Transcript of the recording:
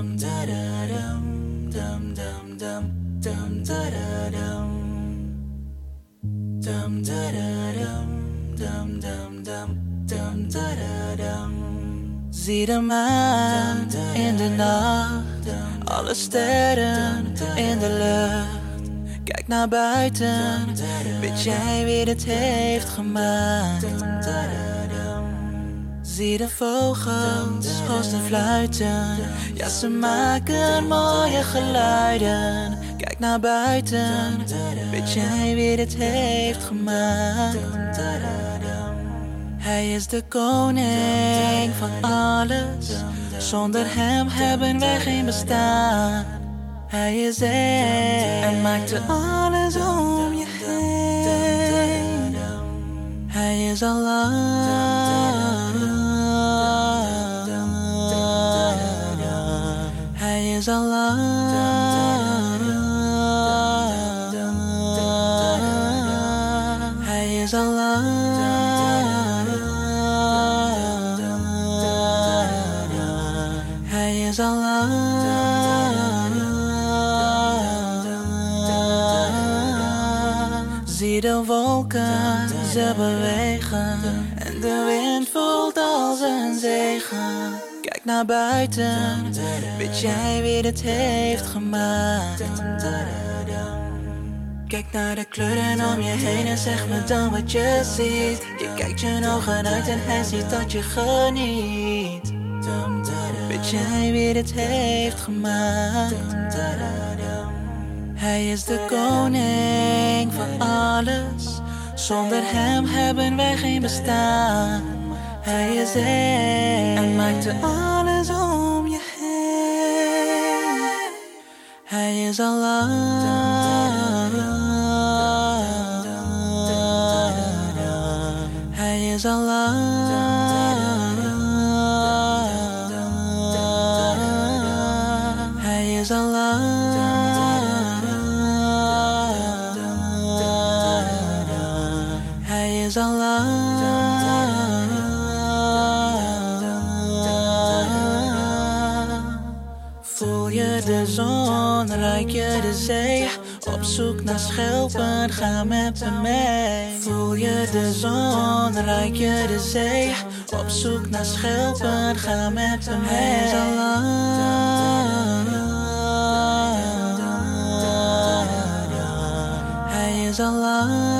Zie de maan in de nacht, alle sterren in de lucht. Kijk naar buiten, weet jij wie dit heeft gemaakt? Zie de vogels hosten fluiten, ja ze maken mooie geluiden. Kijk naar buiten, weet jij wie dit heeft gemaakt? Hij is de koning van alles, zonder hem hebben wij geen bestaan. Hij is één en maakte alles om je heen. Hij is Allah. Hij is Allah. Hij is Allah. Hij is Allah. Zie de wolken, ze bewegen en de wind voelt als een zegen. Kijk naar buiten, weet jij wie dit heeft gemaakt? Kijk naar de kleuren om je heen en zeg me dan wat je ziet. Je kijkt je ogen uit en hij ziet dat je geniet. Weet jij wie dit heeft gemaakt? Hij is de koning van alles, zonder hem hebben wij geen bestaan. Hij is één en maakte alles om je heen. Hij is Allah. Hij is Allah. Hij is Allah. Hij is Allah. Voel je de zon, ruik je de zee. Op zoek naar schelpen, ga met me mee. Voel je de zon, ruik je de zee. Op zoek naar schelpen, ga met me mee. Hij is Allah. Hij is Allah.